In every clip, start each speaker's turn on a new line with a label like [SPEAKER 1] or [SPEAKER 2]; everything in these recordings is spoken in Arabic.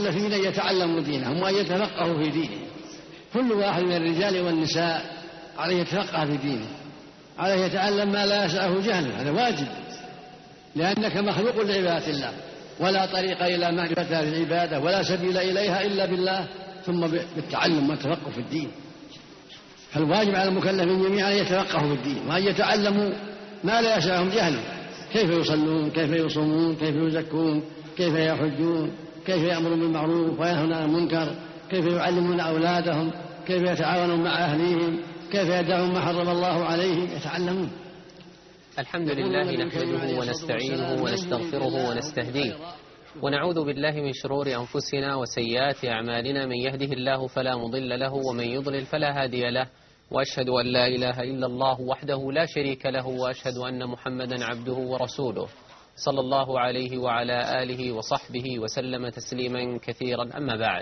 [SPEAKER 1] المكلفين أن يتعلموا دينهم وأن يتفقهوا في دينهم. كل واحد من الرجال والنساء عليه يتفقه في دينه، عليه يتعلم ما لا يسعه جهله، هذا واجب، لأنك مخلوق لعبادة الله، ولا طريق إلى معرفة هذه العبادة ولا سبيل إليها إلا بالله ثم بالتعلم والتفقه في الدين. فالواجب على المكلفين جميعا أن يتفقهوا في الدين وأن يتعلموا ما لا يسعهم جهله، كيف يصلون، كيف يصومون، كيف يزكون، كيف يحجون، كيف يأمرون بالمعروف وينهون عن المنكر، كيف يعلمون أولادهم، كيف يتعاونون مع أهليهم، كيف يدعون ما حرم الله عليهم، يتعلمون.
[SPEAKER 2] الحمد لله نحمده ونستعينه ونستغفره ونستهديه ونعوذ بالله من شرور أنفسنا وسيئات أعمالنا، من يهده الله فلا مضل له ومن يضلل فلا هادي له، وأشهد أن لا إله إلا الله وحده لا شريك له، وأشهد أن محمدا عبده ورسوله صلى الله عليه وعلى آله وصحبه وسلم تسليما كثيرا. أما بعد،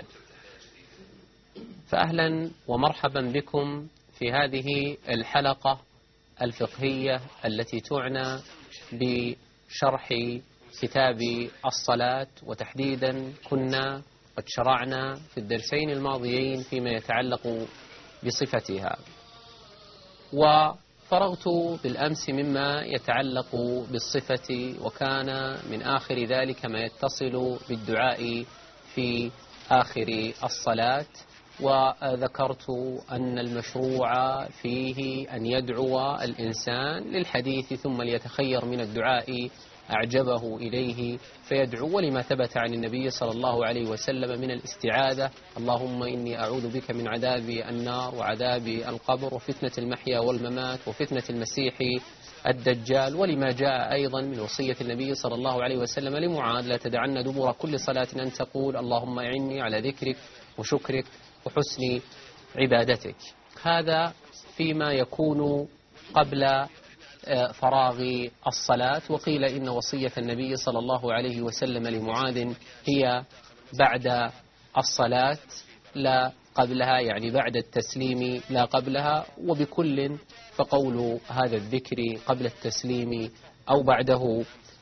[SPEAKER 2] فأهلا ومرحبا بكم في هذه الحلقة الفقهية التي تعنى بشرح كتاب الصلاة، وتحديدا كنا قد شرعنا في الدرسين الماضيين فيما يتعلق بصفتها، وفرغت بالأمس مما يتعلق بالصفة، وكان من آخر ذلك ما يتصل بالدعاء في آخر الصلاة، وذكرت أن المشروع فيه أن يدعو الإنسان للحديث ثم ليتخير من الدعاء أعجبه إليه فيدعو، ولما ثبت عن النبي صلى الله عليه وسلم من الاستعاذة: اللهم إني أعوذ بك من عذاب النار وعذاب القبر وفتنة المحيا والممات وفتنة المسيح الدجال، ولما جاء أيضا من وصية النبي صلى الله عليه وسلم لمعاذ: لا تدعن دبر كل صلاة أن تقول اللهم أعني على ذكرك وشكرك وحسن عبادتك. هذا فيما يكون قبل فراغ الصلاة. وقيل إن وصية النبي صلى الله عليه وسلم لمعاذ هي بعد الصلاة لا قبلها، يعني بعد التسليم لا قبلها، وبكل فقول هذا الذكر قبل التسليم أو بعده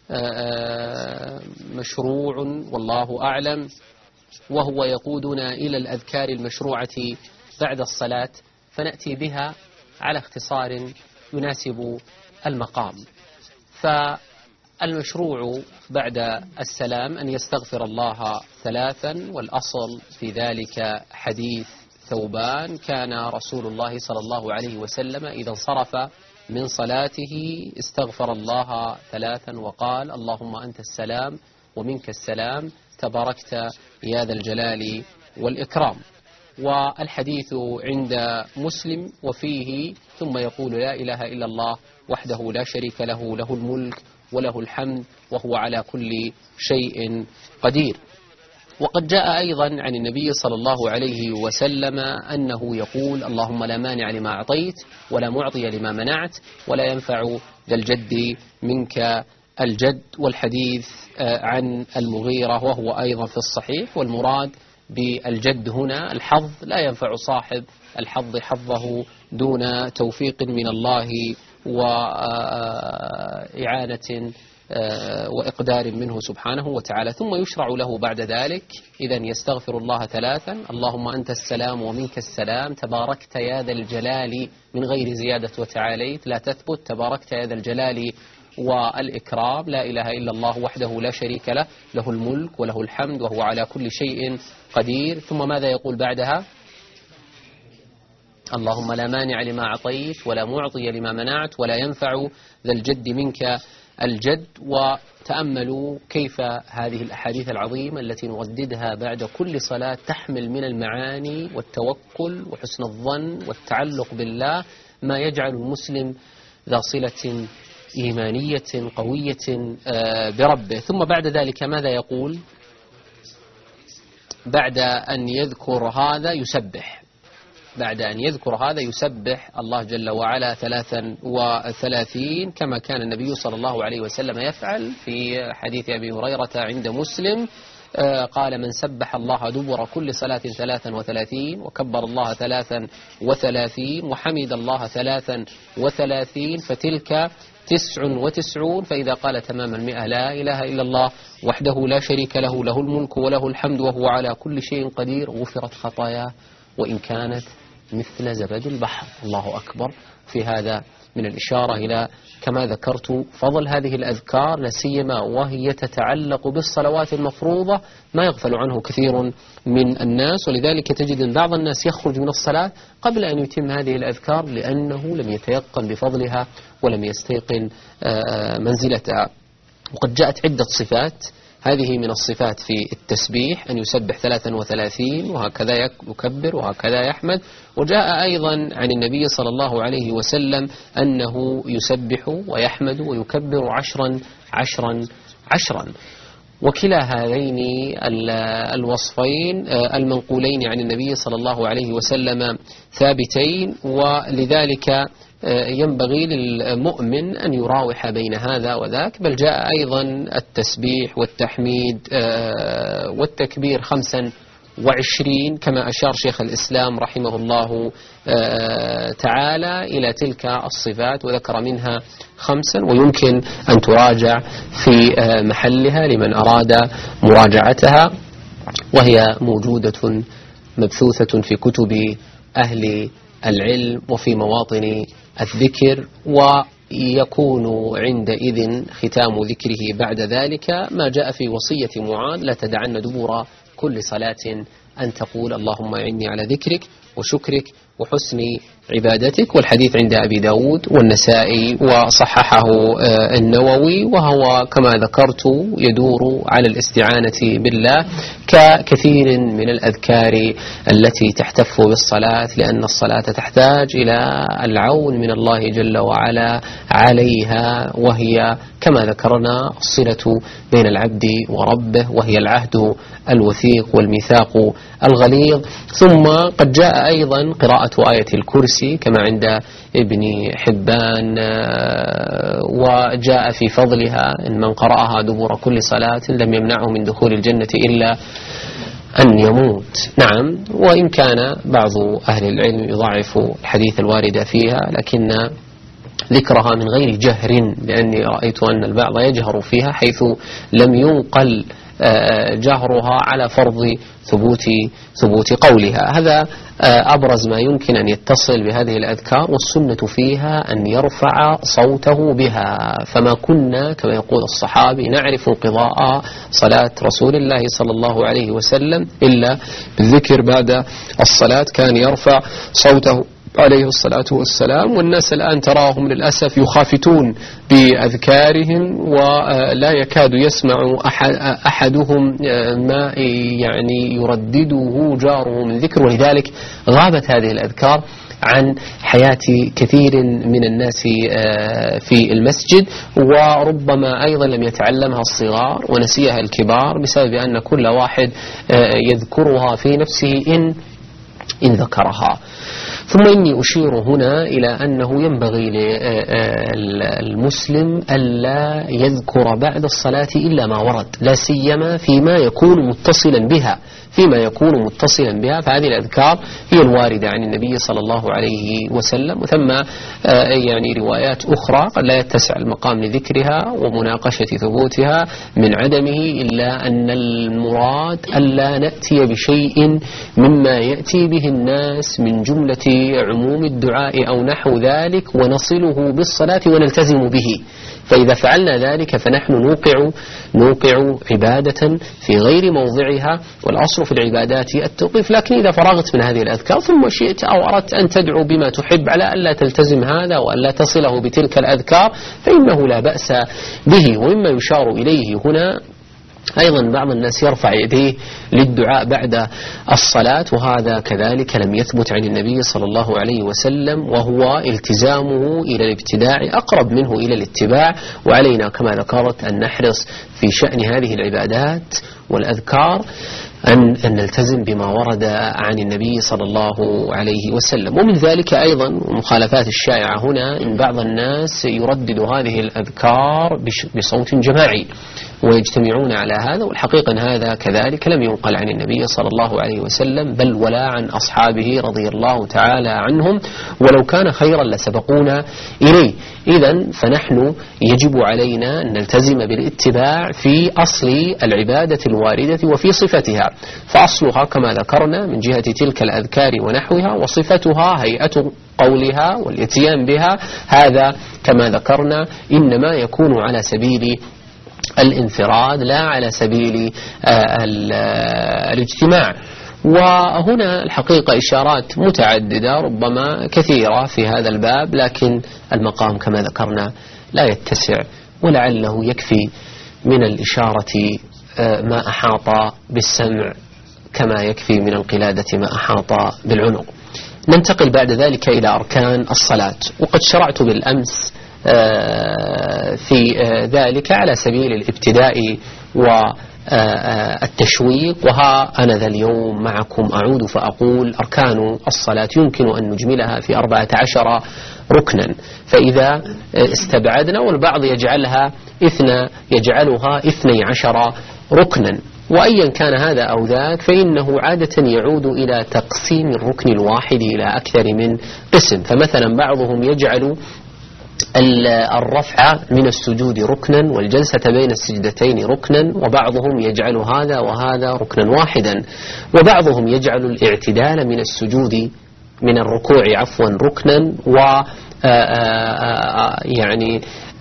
[SPEAKER 2] مشروع والله أعلم، وهو يقودنا إلى الأذكار المشروعة بعد الصلاة، فنأتي بها على اختصار يناسب المقام. فالمشروع بعد السلام أن يستغفر الله 3، والأصل في ذلك حديث ثوبان: كان رسول الله صلى الله عليه وسلم إذا انصرف من صلاته استغفر الله 3 وقال: اللهم أنت السلام ومنك السلام تباركت يا ذا الجلال والإكرام. والحديث عند مسلم وفيه: ثم يقول لا إله إلا الله وحده لا شريك له، له الملك وله الحمد وهو على كل شيء قدير. وقد جاء أيضا عن النبي صلى الله عليه وسلم أنه يقول: اللهم لا مانع لما أعطيت ولا معطي لما منعت ولا ينفع ذا الجد منك الجد. والحديث عن المغيرة وهو أيضا في الصحيح، والمراد بالجد هنا الحظ، لا ينفع صاحب الحظ حظه دون توفيق من الله وإعانة وإقدار منه سبحانه وتعالى. ثم يشرع له بعد ذلك إذن يستغفر الله 3: اللهم أنت السلام ومنك السلام تباركت يا ذا الجلال، من غير زيادة وتعاليت، لا تثبت، تباركت يا ذا الجلال والإكرام، لا إله إلا الله وحده لا شريك له، له الملك وله الحمد وهو على كل شيء قدير. ثم ماذا يقول بعدها؟ اللهم لا مانع لما أعطيت ولا معطي لما منعت ولا ينفع ذا الجد منك الجد. وتأملوا كيف هذه الأحاديث العظيمة التي نرددها بعد كل صلاة تحمل من المعاني والتوكل وحسن الظن والتعلق بالله ما يجعل المسلم ذا صلة إيمانية قوية بربه. ثم بعد ذلك ماذا يقول؟ بعد أن يذكر هذا يسبح، بعد أن يذكر هذا يسبح الله جل وعلا 33 كما كان النبي صلى الله عليه وسلم يفعل في حديث أبي هريرة عند مسلم، قال: من سبح الله دبر كل صلاة 33 وكبر الله 33 وحمد الله 33 فتلك 99، فإذا قال تمام 100 لا إله إلا الله وحده لا شريك له، له الملك وله الحمد وهو على كل شيء قدير، غفرت خطاياه وإن كانت مثل زبد البحر. الله أكبر. في هذا من الإشارة إلى كما ذكرت فضل هذه الأذكار، لا سيما وهي تتعلق بالصلوات المفروضة، ما يغفل عنه كثير من الناس. ولذلك تجد أن بعض الناس يخرج من الصلاة قبل أن يتم هذه الأذكار لأنه لم يتيقن بفضلها ولم يستيقن منزلتها. وقد جاءت عدة صفات، هذه من الصفات في التسبيح أن يسبح 33 وهكذا يكبر وهكذا يحمد. وجاء أيضا عن النبي صلى الله عليه وسلم أنه يسبح ويحمد ويكبر 10 وكلا هذين الوصفين المنقولين عن النبي صلى الله عليه وسلم ثابتين، ولذلك ينبغي للمؤمن أن يراوح بين هذا وذاك. بل جاء أيضا التسبيح والتحميد والتكبير 25 كما أشار شيخ الإسلام رحمه الله تعالى إلى تلك الصفات وذكر منها 5، ويمكن أن تراجع في محلها لمن أراد مراجعتها، وهي موجودة مبثوثة في كتب أهل العلم وفي مواطن الذكر. ويكون عندئذ ختام ذكره بعد ذلك ما جاء في وصية معاذ: لا تدعن دبر كل صلاة أن تقول اللهم أعني على ذكرك وشكرك وحسن عبادتك. والحديث عند أبي داود والنسائي وصححه النووي، وهو كما ذكرت يدور على الاستعانة بالله ككثير من الأذكار التي تحتف بالصلاة، لأن الصلاة تحتاج إلى العون من الله جل وعلا عليها، وهي كما ذكرنا الصلة بين العبد وربه، وهي العهد الوثيق والميثاق الغليظ. ثم قد جاء أيضا قراءة آية الكرسي كما عند ابن حبان، وجاء في فضلها إن من قرأها دبر كل صلاة لم يمنعه من دخول الجنة إلا أن يموت. نعم، وإن كان بعض أهل العلم يضعف الحديث الوارد فيها، لكن ذكرها من غير جهر، لأني رأيت أن البعض يجهر فيها حيث لم ينقل جهرها على فرض ثبوت قولها. هذا أبرز ما يمكن أن يتصل بهذه الأذكار، والسنة فيها أن يرفع صوته بها. فما كنا كما يقول الصحابي نعرف انقضاء صلاة رسول الله صلى الله عليه وسلم إلا بالذكر بعد الصلاة، كان يرفع صوته عليه الصلاة والسلام. والناس الآن تراهم للأسف يخافتون بأذكارهم، ولا يكاد يسمع أحدهم ما يعني يردده جاره من ذكر. ولذلك غابت هذه الأذكار عن حياة كثير من الناس في المسجد، وربما أيضا لم يتعلمها الصغار ونسيها الكبار بسبب أن كل واحد يذكرها في نفسه إن ذكرها. ثم إني أشير هنا إلى أنه ينبغي للمسلم ألا يذكر بعد الصلاة إلا ما ورد، لا سيما فيما يكون متصلا بها. فهذه الأذكار هي الواردة عن النبي صلى الله عليه وسلم، وثم يعني روايات أخرى قد لا يتسع المقام لذكرها ومناقشة ثبوتها من عدمه، إلا أن المراد ألا نأتي بشيء مما يأتي به الناس من جملة عموم الدعاء أو نحو ذلك ونصله بالصلاة ونلتزم به. فإذا فعلنا ذلك فنحن نوقع عبادة في غير موضعها، والأصل في العبادات التوقيف. لكن إذا فرغت من هذه الأذكار ثم شئت أو أردت أن تدعو بما تحب على ألا تلتزم هذا وألا تصله بتلك الأذكار فإنه لا بأس به. ومما يشار إليه هنا أيضا بعض الناس يرفع يديه للدعاء بعد الصلاة، وهذا كذلك لم يثبت عن النبي صلى الله عليه وسلم، وهو التزامه إلى الابتداع أقرب منه إلى الاتباع. وعلينا كما ذكرت أن نحرص في شأن هذه العبادات والأذكار أن نلتزم بما ورد عن النبي صلى الله عليه وسلم. ومن ذلك أيضا المخالفات الشائعة هنا إن بعض الناس يردد هذه الأذكار بصوت جماعي، ويجتمعون على هذا. والحقيقة أن هذا كذلك لم ينقل عن النبي صلى الله عليه وسلم بل ولا عن أصحابه رضي الله تعالى عنهم، ولو كان خيرا لسبقونا إليه. إذن فنحن يجب علينا أن نلتزم بالاتباع في أصل العبادة الواردة وفي صفتها، فأصلها كما ذكرنا من جهة تلك الأذكار ونحوها، وصفتها هيئة قولها والاتيان بها، هذا كما ذكرنا إنما يكون على سبيل الانفراد لا على سبيل الاجتماع. وهنا الحقيقة إشارات متعددة ربما كثيرة في هذا الباب، لكن المقام كما ذكرنا لا يتسع، ولعله يكفي من الإشارة ما أحاط بالسمع كما يكفي من القلادة ما أحاط بالعنق. ننتقل بعد ذلك إلى أركان الصلاة، وقد شرعت بالأمس في ذلك على سبيل الابتداء والتشويق، وها أنا ذا اليوم معكم أعود فأقول أركان الصلاة يمكن أن نجملها في 14 ركنا، فإذا استبعدنا، والبعض يجعلها 12 ركنا، وأيا كان هذا أو ذاك فإنه عادة يعود إلى تقسيم الركن الواحد إلى أكثر من قسم. فمثلا بعضهم يجعل الرفع من السجود ركنا والجلسة بين السجدتين ركنا، وبعضهم يجعل هذا وهذا ركنا واحدا، وبعضهم يجعل الاعتدال من السجود من الركوع ركنا، و يعني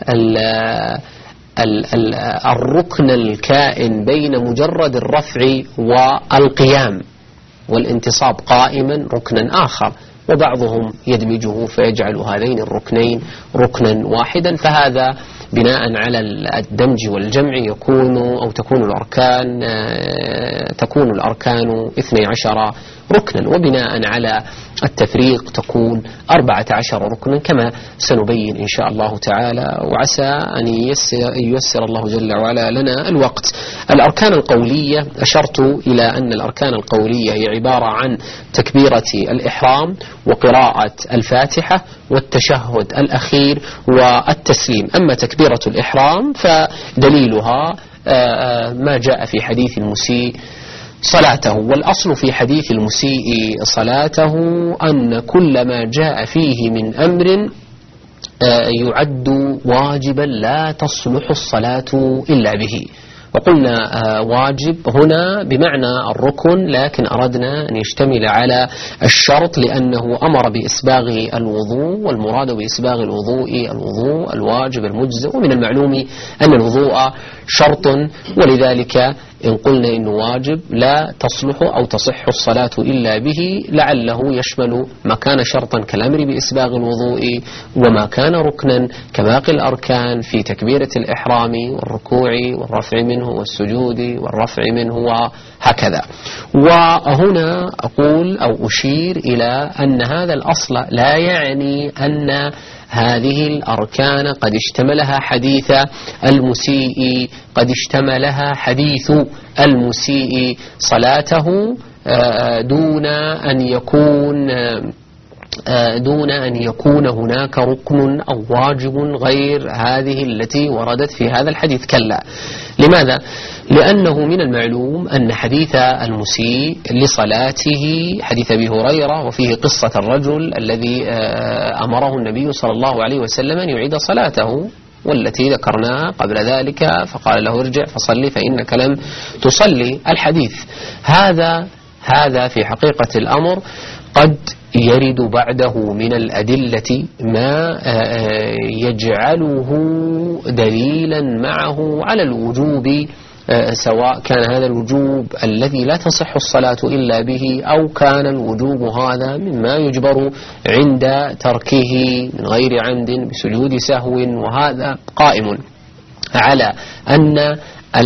[SPEAKER 2] الركن الكائن بين مجرد الرفع والقيام والانتصاب قائما ركنا آخر، وبعضهم يدمجه فيجعل هذين الركنين ركنا واحدا. فهذا بناء على الدمج والجمع تكون الأركان 12 ركنا، وبناء على التفريق تكون 14 ركنا كما سنبين إن شاء الله تعالى، وعسى أن ييسر الله جل وعلا لنا الوقت. الأركان القولية أشرت إلى أن الأركان القولية هي عبارة عن تكبيرة الإحرام وقراءة الفاتحة والتشهد الأخير والتسليم. أما تكبيرة الإحرام فدليلها ما جاء في حديث المسيء صلاته، والأصل في حديث المسيء صلاته أن كل ما جاء فيه من أمر يعد واجبا لا تصلح الصلاة إلا به. وقلنا واجب هنا بمعنى الركن، لكن أردنا أن يشتمل على الشرط لأنه أمر بإسباغ الوضوء، والمراد بإسباغ الوضوء الواجب المجزئ، ومن المعلوم أن الوضوء شرط، ولذلك إن قلنا إنه واجب لا تصلح أو تصح الصلاة إلا به لعله يشمل ما كان شرطا كالأمر بإسباغ الوضوء، وما كان ركنا كباقي الأركان في تكبيرة الإحرام والركوع والرفع منه والسجود والرفع منه وهكذا. وهنا أقول أو أشير إلى أن هذا الأصل لا يعني أن هذه الأركان قد اشتملها حديث المسيء صلاته دون أن يكون هناك ركن أو واجب غير هذه التي وردت في هذا الحديث. كلا. لماذا؟ لأنه من المعلوم أن حديث المسيء لصلاته حديث أبي هريرة، وفيه قصة الرجل الذي أمره النبي صلى الله عليه وسلم أن يعيد صلاته والتي ذكرناها قبل ذلك، فقال له ارجع فصلي فإنك لم تصلي. الحديث هذا في حقيقة الأمر قد يرد بعده من الأدلة ما يجعله دليلا معه على الوجوب، سواء كان هذا الوجوب الذي لا تصح الصلاة إلا به، أو كان الوجوب هذا مما يجبر عند تركه من غير عمد بسجود سهو، وهذا قائم على أن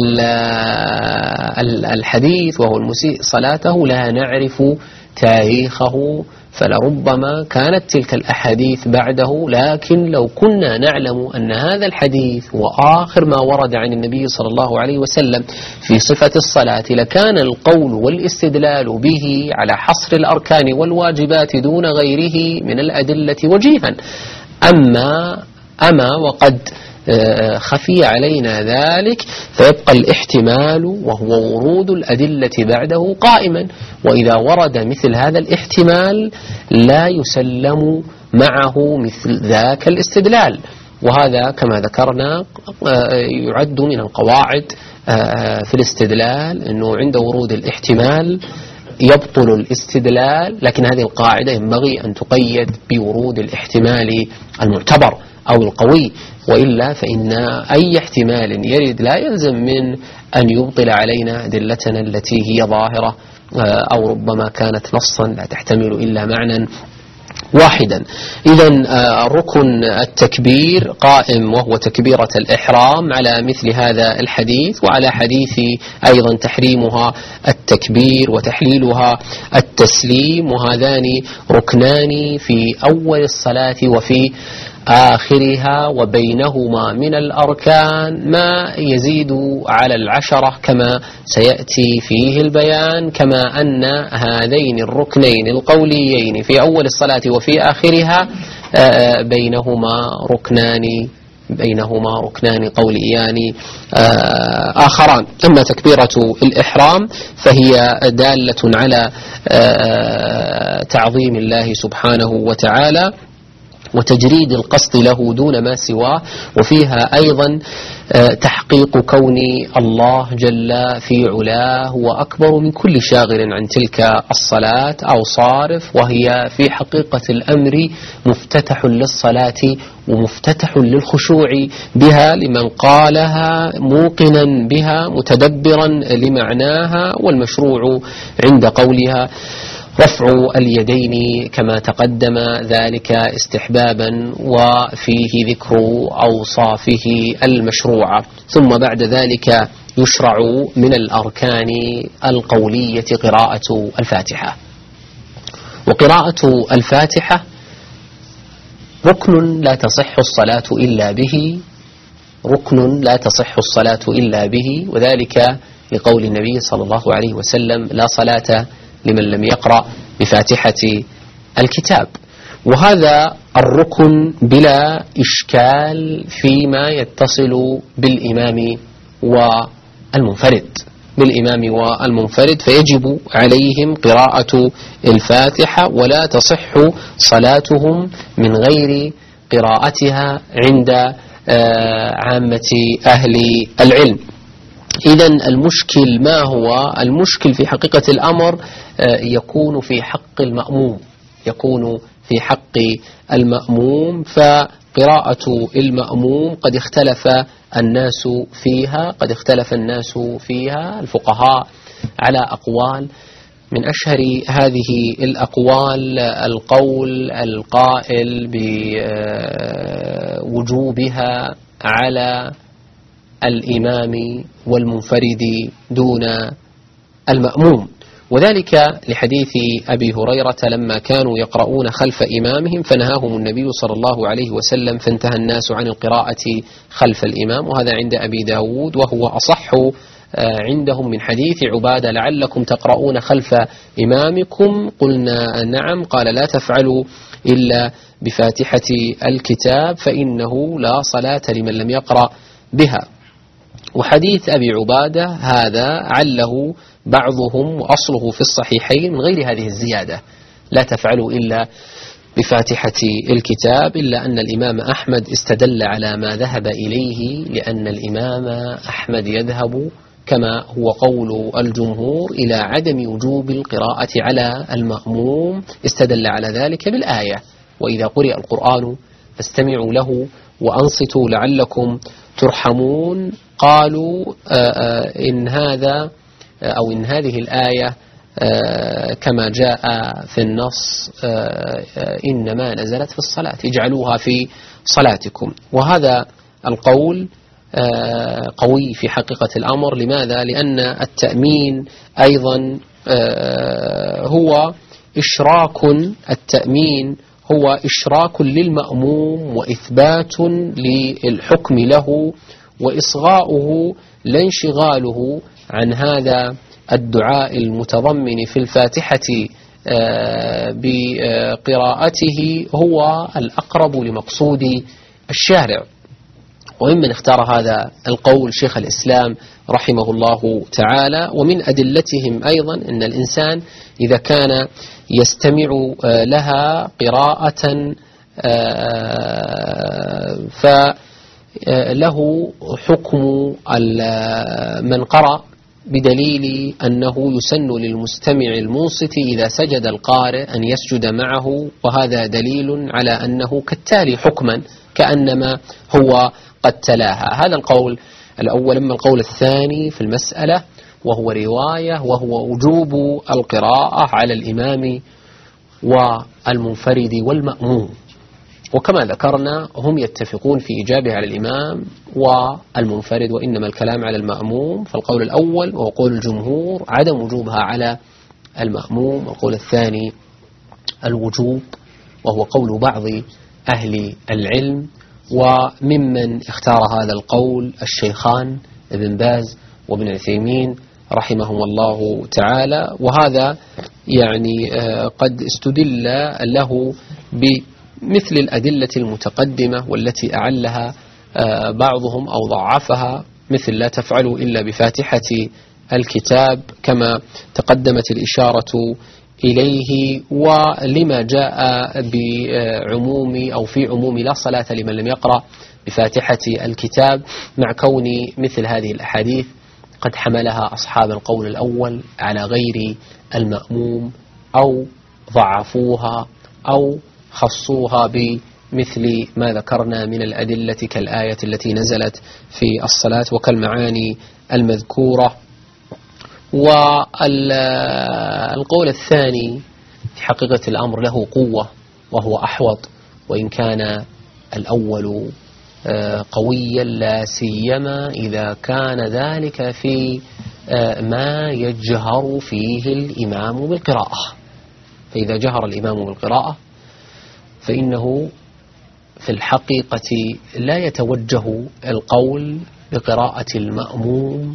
[SPEAKER 2] الحديث وهو المسيء صلاته لا نعرف تاريخه، فلربما كانت تلك الأحاديث بعده، لكن لو كنا نعلم أن هذا الحديث هو آخر ما ورد عن النبي صلى الله عليه وسلم في صفة الصلاة لكان القول والاستدلال به على حصر الأركان والواجبات دون غيره من الأدلة وجيها. أما وقد خفي علينا ذلك فيبقى الاحتمال وهو ورود الأدلة بعده قائما، وإذا ورد مثل هذا الاحتمال لا يسلم معه مثل ذاك الاستدلال. وهذا كما ذكرنا يعد من القواعد في الاستدلال، أنه عند ورود الاحتمال يبطل الاستدلال، لكن هذه القاعدة ينبغي أن تقيد بورود الاحتمال المعتبر أو القوي، وإلا فإن أي احتمال يرد لا يلزم من أن يبطل علينا أدلتنا التي هي ظاهرة أو ربما كانت نصا لا تحتمل إلا معنى واحدا. إذن ركن التكبير قائم وهو تكبيرة الإحرام على مثل هذا الحديث، وعلى حديث أيضا تحريمها التكبير وتحليلها التسليم، وهذان ركنان في أول الصلاة وفي آخرها، وبينهما من الأركان ما يزيد على 10 كما سيأتي فيه البيان، كما أن هذين الركنين القوليين في أول الصلاة وفي آخرها بينهما ركنان قوليان آخران. أما تكبيرة الإحرام فهي دالة على تعظيم الله سبحانه وتعالى وتجريد القصد له دون ما سواه، وفيها أيضا تحقيق كون الله جل في علاه هو أكبر من كل شاغل عن تلك الصلاة أو صارف، وهي في حقيقة الأمر مفتتح للصلاة ومفتتح للخشوع بها لمن قالها موقنا بها متدبرا لمعناها، والمشروع عند قولها رفع اليدين كما تقدم ذلك استحبابا، وفيه ذكر أوصافه المشروعة. ثم بعد ذلك يشرع من الأركان القولية قراءة الفاتحة، وقراءة الفاتحة ركن لا تصح الصلاة إلا به، وذلك لقول النبي صلى الله عليه وسلم: لا صلاة لمن لم يقرأ بفاتحة الكتاب. وهذا الركن بلا إشكال فيما يتصل بالإمام والمنفرد، فيجب عليهم قراءة الفاتحة، ولا تصح صلاتهم من غير قراءتها عند عامة أهل العلم. إذن المشكل ما هو؟ المشكل في حقيقة الأمر يكون في حق المأموم، فقراءة المأموم قد اختلف الناس فيها الفقهاء على أقوال. من أشهر هذه الأقوال القول القائل بوجوبها على الإمام والمنفرد دون المأموم، وذلك لحديث أبي هريرة لما كانوا يقرؤون خلف إمامهم فنهاهم النبي صلى الله عليه وسلم، فانتهى الناس عن القراءة خلف الإمام، وهذا عند أبي داود وهو أصح عندهم من حديث عبادة: لعلكم تقرؤون خلف إمامكم؟ قلنا نعم. قال: لا تفعلوا إلا بفاتحة الكتاب فإنه لا صلاة لمن لم يقرأ بها. وحديث أبي عبادة هذا عله بعضهم وأصله في الصحيحين من غير هذه الزيادة: لا تفعلوا إلا بفاتحة الكتاب، إلا أن الإمام أحمد استدل على ما ذهب إليه، لأن الإمام أحمد يذهب كما هو قول الجمهور إلى عدم وجوب القراءة على المأموم، استدل على ذلك بالآية: وإذا قرئ القرآن فاستمعوا له وأنصتوا لعلكم ترحمون. قالوا إن هذه الآية كما جاء في النص إنما نزلت في الصلاة، اجعلوها في صلاتكم. وهذا القول قوي في حقيقة الأمر. لماذا؟ لأن التأمين أيضا هو إشراك للمأموم وإثبات للحكم له وإصغاؤه لانشغاله عن هذا الدعاء المتضمن في الفاتحة بقراءته هو الأقرب لمقصود الشارع. وممن اختار هذا القول شيخ الإسلام رحمه الله تعالى. ومن أدلتهم أيضا أن الإنسان إذا كان يستمع لها قراءة فله حكم من قرأ، بدليل أنه يسن للمستمع المنصت إذا سجد القارئ أن يسجد معه، وهذا دليل على أنه كالتالي حكما كأنما هو قد تلاها. هذا القول الأول. أما القول الثاني في المسألة وهو رواية، وهو وجوب القراءة على الإمام والمنفرد والمأموم. وكما ذكرنا هم يتفقون في إيجابه على الإمام والمنفرد، وإنما الكلام على المأموم. فالقول الأول وهو قول الجمهور عدم وجوبها على المأموم، والقول الثاني الوجوب، وهو قول بعض أهل العلم. وممن اختار هذا القول الشيخان ابن باز وابن عثيمين رحمهم الله تعالى. وهذا يعني قد استدل له بمثل الأدلة المتقدمة والتي أعلها بعضهم أو ضعفها، مثل لا تفعلوا إلا بفاتحة الكتاب كما تقدمت الإشارة إليه، ولما جاء بعموم أو في عموم لا صلاة لمن لم يقرأ بفاتحة الكتاب، مع كون مثل هذه الأحاديث قد حملها أصحاب القول الأول على غير المأموم أو ضعفوها أو خصوها بمثل ما ذكرنا من الأدلة كالآية التي نزلت في الصلاة وكالمعاني المذكورة. والقول الثاني في حقيقة الأمر له قوة وهو أحوط، وإن كان الأول قويا، لا سيما إذا كان ذلك في ما يجهر فيه الإمام بالقراءة. فإذا جهر الإمام بالقراءة فإنه في الحقيقة لا يتوجه القول بقراءة المأموم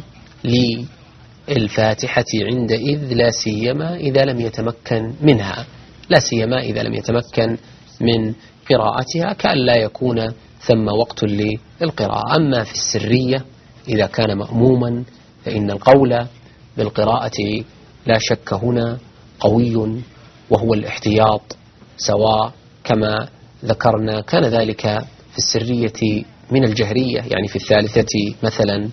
[SPEAKER 2] للفاتحة عندئذ، لا سيما إذا لم يتمكن منها، لا سيما إذا لم يتمكن من قراءتها، كأن لا يكون ثم وقت للقراءة. أما في السرية إذا كان مأموما فإن القول بالقراءة لا شك هنا قوي، وهو الاحتياط، سواء كما ذكرنا كان ذلك في السرية من الجهرية، يعني في الثالثة مثلا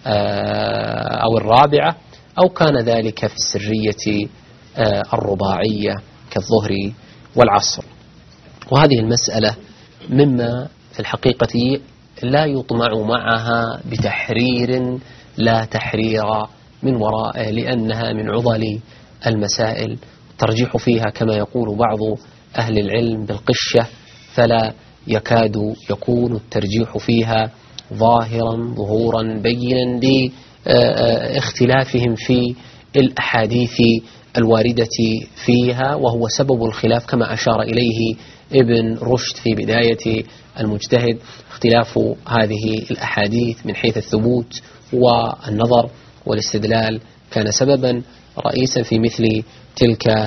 [SPEAKER 2] أو الرابعة، أو كان ذلك في السرية الرباعية كالظهر والعصر. وهذه المسألة مما في الحقيقة لا يطمع معها بتحرير لا تحرير من ورائه، لأنها من عضل المسائل، الترجيح فيها كما يقول بعض أهل العلم بالقشة، فلا يكاد يكون الترجيح فيها ظهورا بينا لاختلافهم في الأحاديث الواردة فيها، وهو سبب الخلاف كما أشار إليه ابن رشد في بداية المجتهد. اختلاف هذه الأحاديث من حيث الثبوت والنظر والاستدلال كان سببا رئيسا في مثل تلك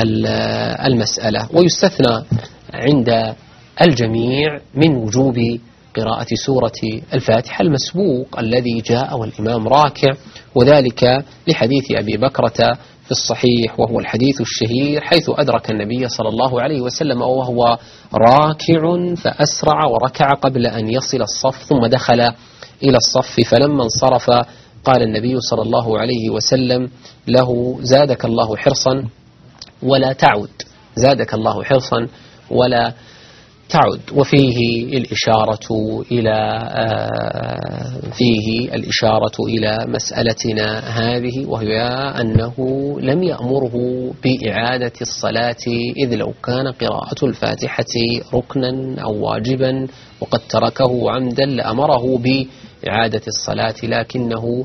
[SPEAKER 2] المسألة. ويستثنى عند الجميع من وجوب قراءة سورة الفاتحة المسبوق الذي جاء والإمام راكع، وذلك لحديث أبي بكرة في الصحيح، وهو الحديث الشهير حيث أدرك النبي صلى الله عليه وسلم وهو راكع فأسرع وركع قبل أن يصل الصف، ثم دخل إلى الصف، فلما انصرف قال النبي صلى الله عليه وسلم له: زادك الله حرصا ولا تعد، زادك الله حرصا ولا تعد. وفيه الإشارة إلى مسألتنا هذه، وهي أنه لم يأمره بإعادة الصلاة، إذ لو كان قراءة الفاتحة ركنا أو واجبا وقد تركه عمدا لأمره بإعادة الصلاة، لكنه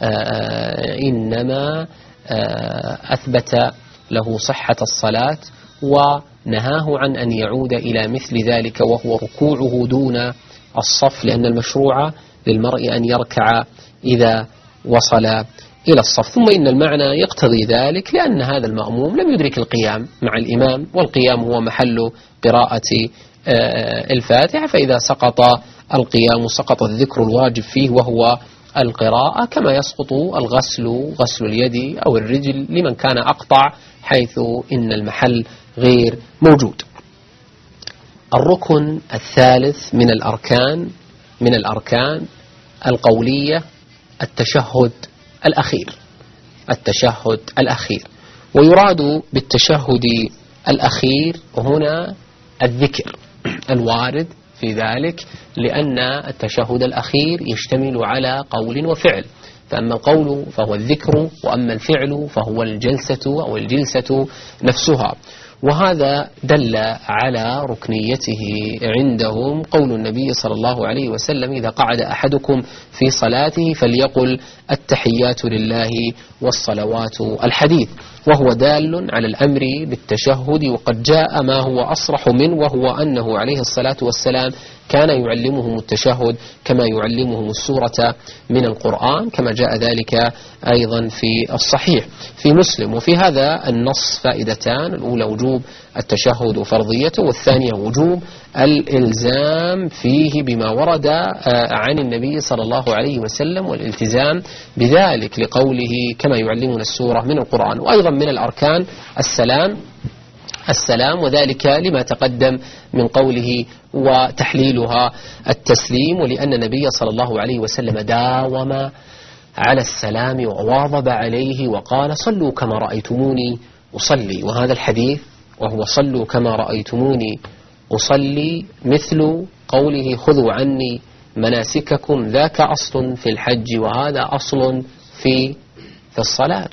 [SPEAKER 2] إنما أثبت له صحة الصلاة ونهاه عن أن يعود إلى مثل ذلك وهو ركوعه دون الصف، لأن المشروع للمرء أن يركع إذا وصل إلى الصف. ثم إن المعنى يقتضي ذلك، لأن هذا المأموم لم يدرك القيام مع الإمام، والقيام هو محل قراءة الفاتحة، فإذا سقط القيام سقط الذكر الواجب فيه وهو القراءة، كما يسقط الغسل، غسل اليد أو الرجل لمن كان أقطع حيث إن المحل غير موجود. الركن الثالث من الأركان القولية التشهد الأخير. ويراد بالتشهد الأخير هنا الذكر الوارد في ذلك، لأن التشهد الأخير يشتمل على قول وفعل، فأما القول فهو الذكر، وأما الفعل فهو الجلسة نفسها. وهذا دل على ركنيته عندهم قول النبي صلى الله عليه وسلم: إذا قعد أحدكم في صلاته فليقل التحيات لله والصلوات، الحديث، وهو دال على الأمر بالتشهد. وقد جاء ما هو أصرح منه، وهو أنه عليه الصلاة والسلام كان يعلمهم التشهد كما يعلمهم السورة من القرآن، كما جاء ذلك أيضا في الصحيح في مسلم. وفي هذا النص فائدتان: الأولى وجوب التشهد وفرضيته، والثانية وجوب الإلزام فيه بما ورد عن النبي صلى الله عليه وسلم والالتزام بذلك، لقوله كما يعلمنا السورة من القرآن. وأيضا من الأركان السلام، وذلك لما تقدم من قوله وتحليلها التسليم، ولأن النبي صلى الله عليه وسلم داوم على السلام وواظب عليه وقال: صلوا كما رأيتموني أصلي. وهذا الحديث وهو صلوا كما رأيتموني أصلي مثل قوله خذوا عني مناسككم، ذاك أصل في الحج، وهذا أصل في الصلاة،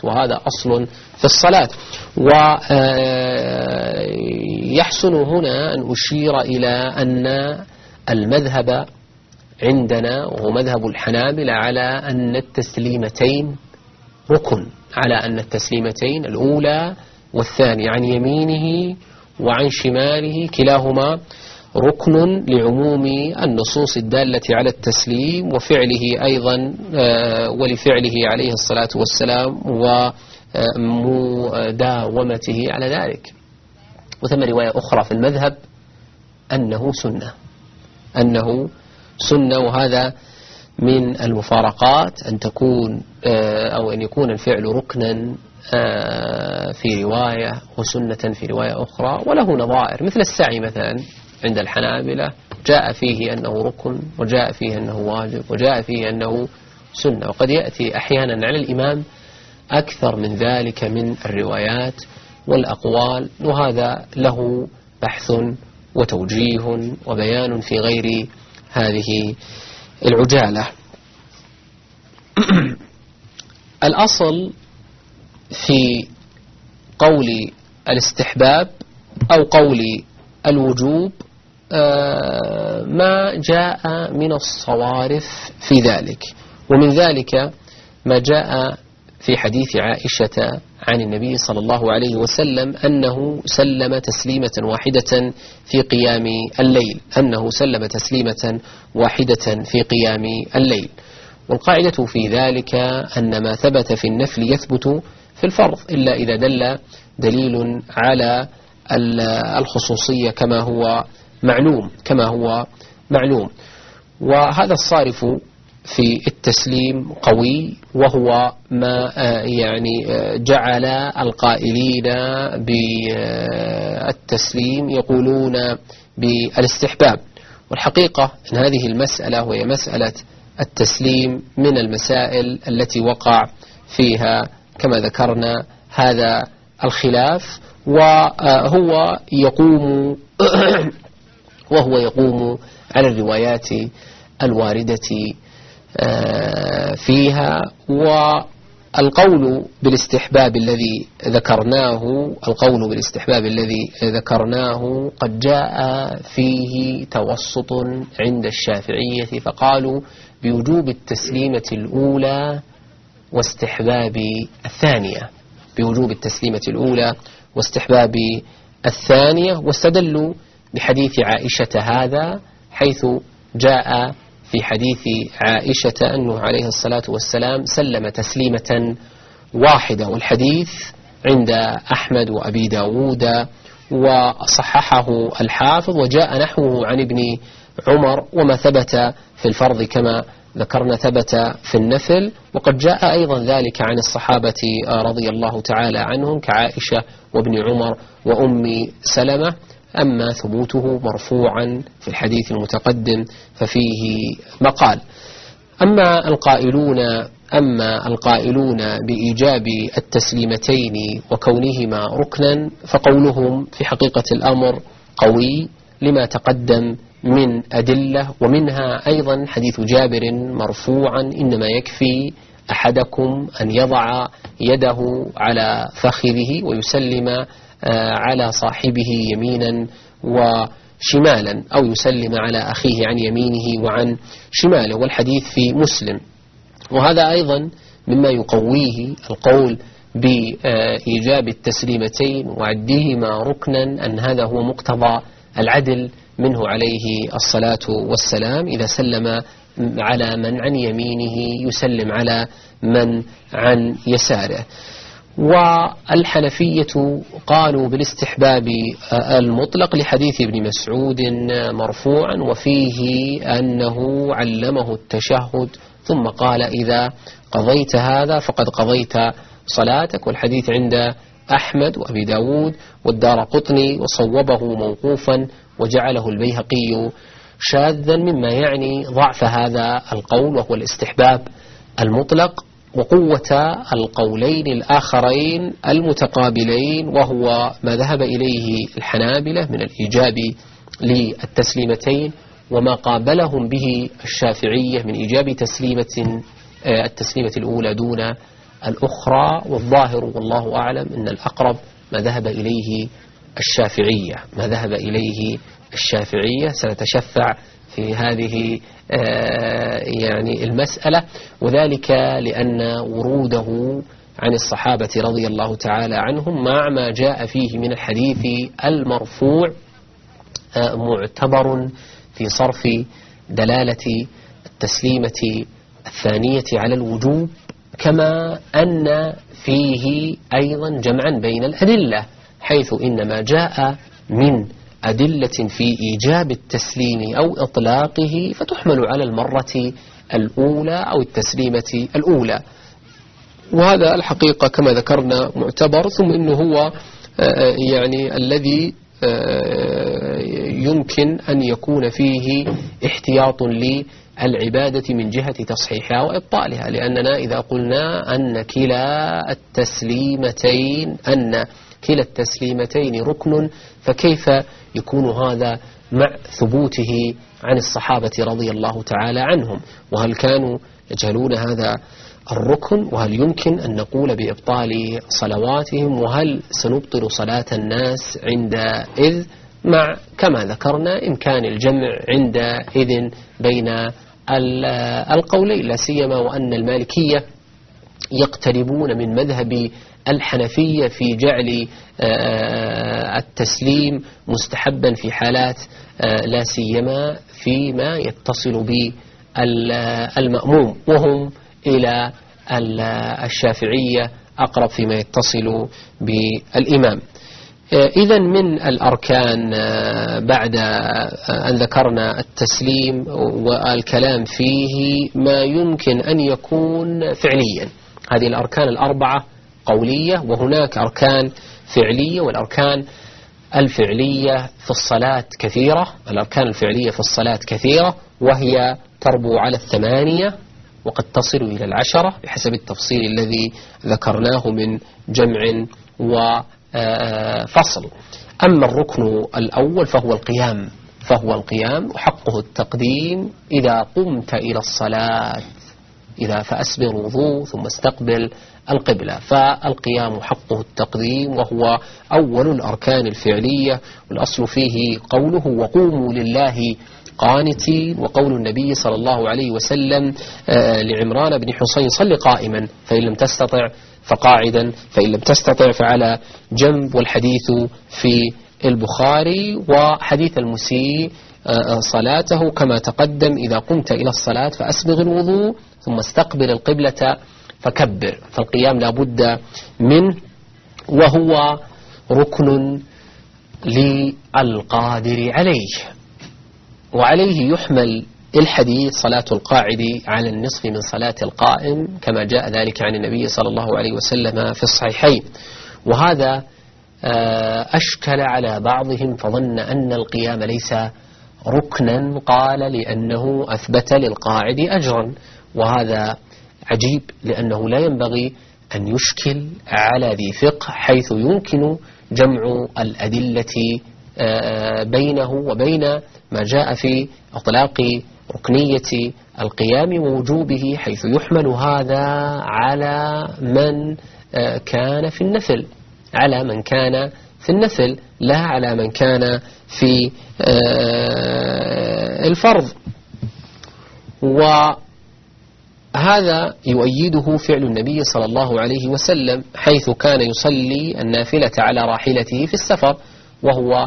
[SPEAKER 2] ويحسن هنا أن أشير إلى أن المذهب عندنا وهو مذهب الحنابلة على أن التسليمتين ركن، على أن التسليمتين الأولى والثانية عن يمينه وعن شماله كلاهما ركن لعموم النصوص الدالة على التسليم وفعله أيضا، ولفعله عليه الصلاة والسلام ومداومته على ذلك. وثم رواية أخرى في المذهب أنه سنة، وهذا من المفارقات أن تكون أو أن يكون الفعل ركنا في رواية وسنة في رواية أخرى، وله نظائر، مثل السعي مثلا عند الحنابلة جاء فيه أنه ركن، وجاء فيه أنه واجب، وجاء فيه أنه سنة، وقد يأتي أحيانا على الإمام أكثر من ذلك من الروايات والأقوال، وهذا له بحث وتوجيه وبيان في غير هذه العجالة. الأصل في قول الاستحباب أو قول الوجوب ما جاء من الصوارف في ذلك، ومن ذلك ما جاء في حديث عائشة عن النبي صلى الله عليه وسلم أنه سلم تسليمة واحدة في قيام الليل، والقاعدة في ذلك أن ما ثبت في النفل يثبت في الفرض إلا إذا دل دليل على الخصوصية كما هو معلوم. وهذا الصارف في التسليم قوي، وهو ما جعل القائلين بالتسليم يقولون بالاستحباب. والحقيقة أن هذه المسألة وهي مسألة التسليم من المسائل التي وقع فيها كما ذكرنا هذا الخلاف، وهو يقوم على الروايات الواردة فيها. والقول بالاستحباب الذي ذكرناه قد جاء فيه توسط عند الشافعية، فقالوا بوجوب التسليمة الأولى واستحباب الثانية، واستدلوا بحديث عائشة هذا، حيث جاء في حديث عائشة أنه عليه الصلاة والسلام سلم تسليمة واحدة، والحديث عند أحمد وأبي داود وصححه الحافظ، وجاء نحوه عن ابن عمر، وما ثبت في الفرض كما ذكرنا ثبت في النفل. وقد جاء أيضا ذلك عن الصحابة رضي الله تعالى عنهم كعائشة وابن عمر وأم سلمة. أما ثبوته مرفوعا في الحديث المتقدم ففيه مقال. أما القائلون بإيجاب التسليمتين وكونهما ركنا فقولهم في حقيقة الأمر قوي لما تقدم من أدلة، ومنها أيضا حديث جابر مرفوعا: إنما يكفي أحدكم أن يضع يده على فخذه ويسلم على صاحبه يمينا وشمالا، أو يسلم على أخيه عن يمينه وعن شماله، والحديث في مسلم. وهذا أيضا مما يقويه القول بإيجاب التسليمتين وعدهما ركنا، أن هذا هو مقتضى العدل منه عليه الصلاة والسلام. إذا سلم على من عن يمينه يسلم على من عن يساره. والحنفية قالوا بالاستحباب المطلق لحديث ابن مسعود مرفوعا وفيه أنه علمه التشهد ثم قال: إذا قضيت هذا فقد قضيت صلاتك. والحديث عند أحمد وأبي داود والدارقطني وصوبه موقوفا وجعله البيهقي شاذا، مما يعني ضعف هذا القول وهو الاستحباب المطلق، وقوة القولين الآخرين المتقابلين، وهو ما ذهب إليه الحنابلة من الإيجاب للتسليمتين، وما قابلهم به الشافعية من إيجاب التسليمة الأولى دون الأخرى. والظاهر والله أعلم أن الأقرب ما ذهب إليه الشافعية. سنتشفع في هذه يعني المسألة، وذلك لأن وروده عن الصحابة رضي الله تعالى عنهم مع ما جاء فيه من الحديث المرفوع معتبر في صرف دلالة التسليمة الثانية على الوجوب، كما أن فيه أيضا جمعا بين الأدلة، حيث إنما جاء من أدلة في إيجاب التسليم أو إطلاقه فتحمل على المرة الأولى أو التسليمة الأولى. وهذا الحقيقة كما ذكرنا معتبر، ثم إنه هو يعني الذي يمكن أن يكون فيه احتياط للعبادة من جهة تصحيحها وإبطالها، لأننا إذا قلنا أن كلا التسليمتين ركن، فكيف يكون هذا مع ثبوته عن الصحابة رضي الله تعالى عنهم؟ وهل كانوا يجهلون هذا الركن؟ وهل يمكن أن نقول بإبطال صلواتهم؟ وهل سنبطل صلاة الناس عندئذ؟ مع كما ذكرنا إمكان الجمع عندئذ بين القولين، لا سيما وأن المالكية يقتربون من مذهب الحنفية في جعل التسليم مستحبا في حالات لا سيما فيما يتصل بالمأموم، وهم إلى الشافعية أقرب فيما يتصل بالإمام. إذا من الأركان بعد أن ذكرنا التسليم والكلام فيه ما يمكن أن يكون فعليا. هذه الأركان الأربعة قولية، وهناك أركان فعلية، والأركان الفعلية في الصلاة كثيرة. الأركان الفعلية في الصلاة كثيرة، وهي تربو على 8 وقد تصل إلى 10 بحسب التفصيل الذي ذكرناه من جمع وفصل. أما الركن الأول فهو القيام، وحقه التقديم إذا قمت إلى الصلاة، فأسبغ وضوء ثم استقبل القبلة، فالقيام حقه التقديم، وهو أول الأركان الفعلية. والأصل فيه قوله: وقوموا لله قانتين، وقول النبي صلى الله عليه وسلم لعمران بن حسين: صل قائما فإن لم تستطع فقاعدا فإن لم تستطع فعلى جنب. والحديث في البخاري. وحديث المسيء صلاته كما تقدم: إذا قمت إلى الصلاة فأسبغ الوضوء ثم استقبل القبلة فكبر. فالقيام لا بد منه، وهو ركن للقادر عليه. وعليه يحمل الحديث صلاة القاعد على النصف من صلاة القائم كما جاء ذلك عن النبي صلى الله عليه وسلم في الصحيحين. وهذا أشكل على بعضهم فظن أن القيام ليس ركنا، قال لأنه أثبت للقاعد أجرا، وهذا عجيب لأنه لا ينبغي أن يشكل على ذي فقه، حيث يمكن جمع الأدلة بينه وبين ما جاء في إطلاق ركنية القيام ووجوبه، حيث يحمل هذا على من كان في النفل، على من كان في النفل لا على من كان في الفرض. وهذا يؤيده فعل النبي صلى الله عليه وسلم، حيث كان يصلي النافلة على راحلته في السفر، وهو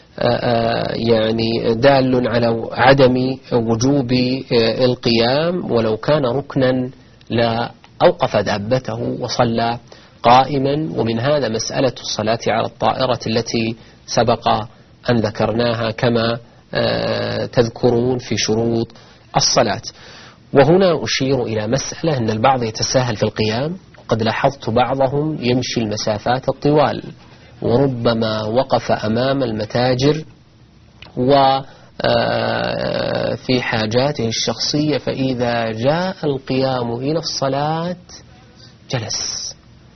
[SPEAKER 2] يعني دال على عدم وجوب القيام، ولو كان ركنا لا أوقف دابته وصلى قائما. ومن هذا مسألة الصلاة على الطائرة التي سبق أن ذكرناها كما تذكرون في شروط الصلاة. وهنا أشير إلى مسألة أن البعض يتساهل في القيام، قد لاحظت بعضهم يمشي المسافات الطوال، وربما وقف أمام المتاجر وفي حاجاته الشخصية، فإذا جاء القيام إلى الصلاة جلس،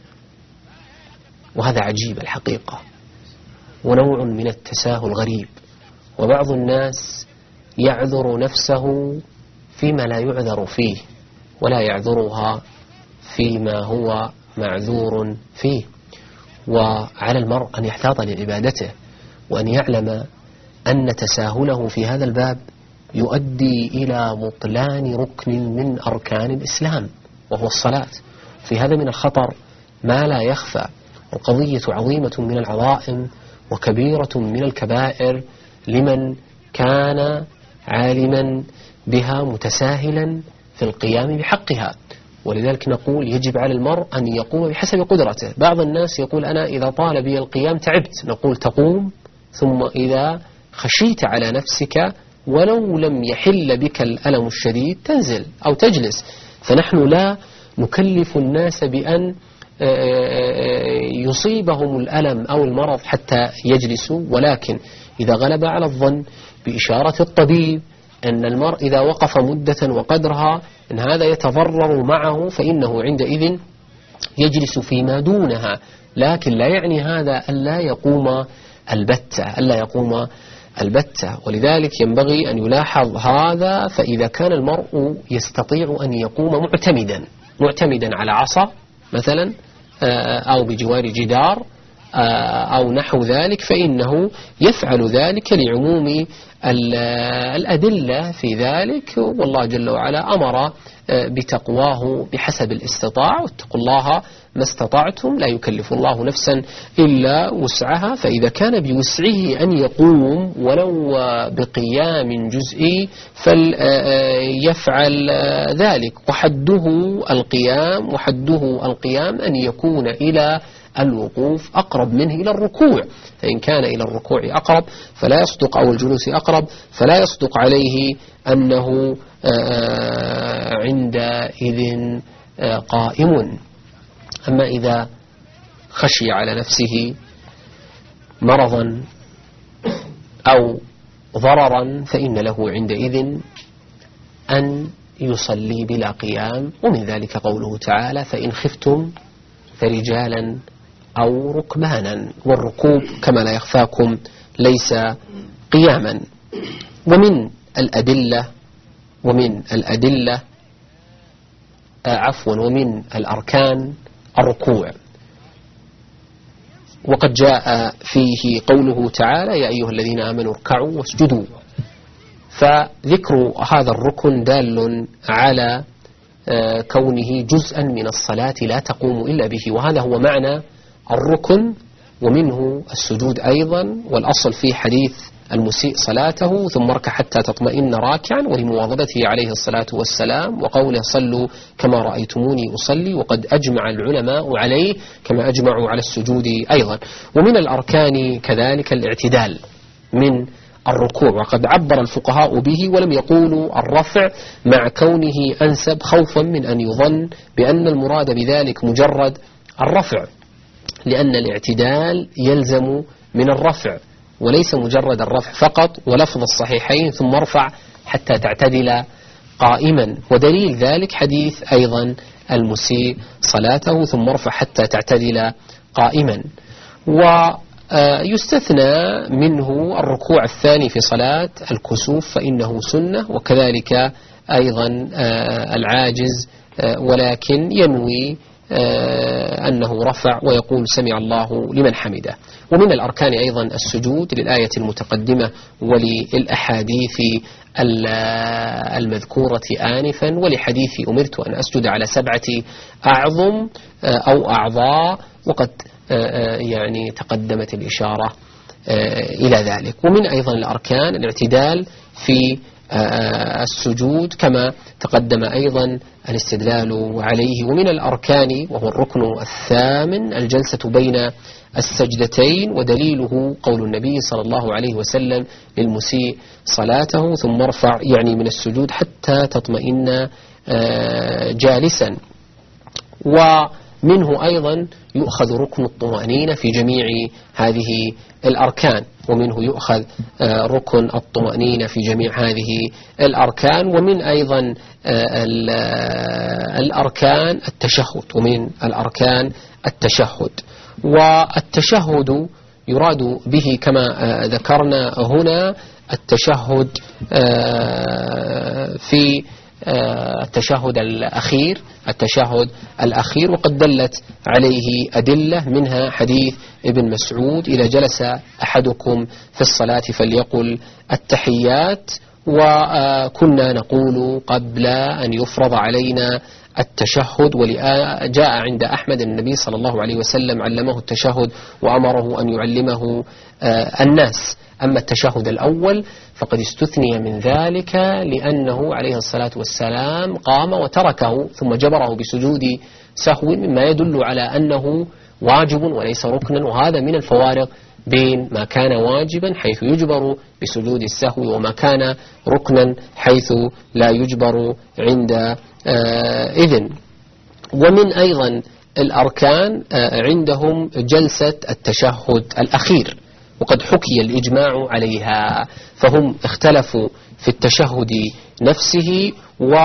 [SPEAKER 2] وهذا عجيب الحقيقة، ونوع من التساهل غريب. وبعض الناس يعذر نفسه فيما لا يعذر فيه، ولا يعذرها فيما هو معذور فيه. وعلى المرء أن يحتاط لعبادته، وأن يعلم أن تساهله في هذا الباب يؤدي إلى بطلان ركن من أركان الإسلام وهو الصلاة. في هذا من الخطر ما لا يخفى، القضية عظيمة من العظائم وكبيرة من الكبائر لمن كان عالما بها متساهلا في القيام بحقها. ولذلك نقول يجب على المرء أن يقوم بحسب قدرته. بعض الناس يقول أنا إذا طال بي القيام تعبت، نقول تقوم، ثم إذا خشيت على نفسك ولو لم يحل بك الألم الشديد تنزل أو تجلس. فنحن لا نكلف الناس بأن يصيبهم الألم أو المرض حتى يجلسوا، ولكن إذا غلب على الظن بإشارة الطبيب أن المرء إذا وقف مدة وقدرها أن هذا يتضرر معه، فإنه عندئذ يجلس فيما دونها. لكن لا يعني هذا ألا يقوم البتة، ولذلك ينبغي أن يلاحظ هذا. فإذا كان المرء يستطيع أن يقوم معتمدا على عصا مثلا، أو بجوار جدار أو نحو ذلك، فإنه يفعل ذلك لعموم الأدلة في ذلك. والله جل وعلا أمر بتقواه بحسب الاستطاعة، واتقوا الله ما استطعتم، لا يكلف الله نفسا إلا وسعها. فإذا كان بوسعه أن يقوم ولو بقيام جزئي فليفعل ذلك. وحده القيام أن يكون إلى الوقوف أقرب منه إلى الركوع، فإن كان إلى الركوع أقرب فلا يصدق، أو الجلوس أقرب فلا يصدق عليه أنه عندئذ قائم. أما إذا خشي على نفسه مرضا أو ضررا فإن له عندئذ أن يصلي بلا قيام. ومن ذلك قوله تعالى فإن خفتم فرجالا أو ركبانا، والركوب كما لا يخفاكم ليس قياما. ومن الأركان الركوع، وقد جاء فيه قوله تعالى يا أيها الذين آمنوا اركعوا واسجدوا، فذكر هذا الركن دال على كونه جزءا من الصلاة لا تقوم إلا به، وهذا هو معنى الركن. ومنه السجود أيضا، والأصل في حديث المسيء صلاته ثم اركع حتى تطمئن راكعا، ولمواظبته عليه الصلاة والسلام، وقوله صلوا كما رأيتموني أصلي، وقد أجمع العلماء عليه كما أجمعوا على السجود أيضا. ومن الأركان كذلك الاعتدال، من الركوع، وقد عبر الفقهاء به ولم يقولوا الرفع مع كونه أنسب، خوفا من أن يظن بأن المراد بذلك مجرد الرفع، لأن الاعتدال يلزم من الرفع وليس مجرد الرفع فقط. ولفظ الصحيحين ثم ارفع حتى تعتدل قائما، ودليل ذلك حديث أيضا المسيء صلاته ثم ارفع حتى تعتدل قائما. ويستثنى منه الركوع الثاني في صلاة الكسوف فإنه سنة، وكذلك أيضا العاجز ولكن ينوي أنه رفع ويقول سمع الله لمن حمده. ومن الأركان أيضا السجود للآية المتقدمة وللأحاديث المذكورة آنفا، ولحديث أمرت أن أسجد على 7 أعظم أو أعضاء، وقد يعني تقدمت الإشارة إلى ذلك. ومن أيضا الأركان الاعتدال في السجود كما تقدم أيضا الاستدلال عليه. ومن الأركان وهو الركن الثامن الجلسة بين السجدتين، ودليله قول النبي صلى الله عليه وسلم للمسيء صلاته ثم ارفع يعني من السجود حتى تطمئن جالسا. ومنه أيضا يؤخذ ركن الطمأنينة في جميع هذه الأركان، ومنه يؤخذ ركن الطمأنينة في جميع هذه الأركان. ومن أيضا الأركان التشهد، ومن الأركان التشهد. والتشهد يراد به كما ذكرنا هنا التشهد في التشهد الأخير، وقد دلت عليه أدلة منها حديث ابن مسعود إذا جلس أحدكم في الصلاة فليقل التحيات. وكنا نقول قبل أن يفرض علينا التشهد، وجاء عند أحمد النبي صلى الله عليه وسلم علمه التشهد وأمره أن يعلمه الناس. أما التشهد الأول فقد استثني من ذلك لأنه عليه الصلاة والسلام قام وتركه ثم جبره بسجود سهو، مما يدل على أنه واجب وليس ركنا. وهذا من الفوارق بين ما كان واجبا حيث يجبر بسجود السهو وما كان ركنا حيث لا يجبر عند إذن. ومن أيضا الأركان عندهم جلسة التشهد الأخير، وقد حكي الإجماع عليها، فهم اختلفوا في التشهد نفسه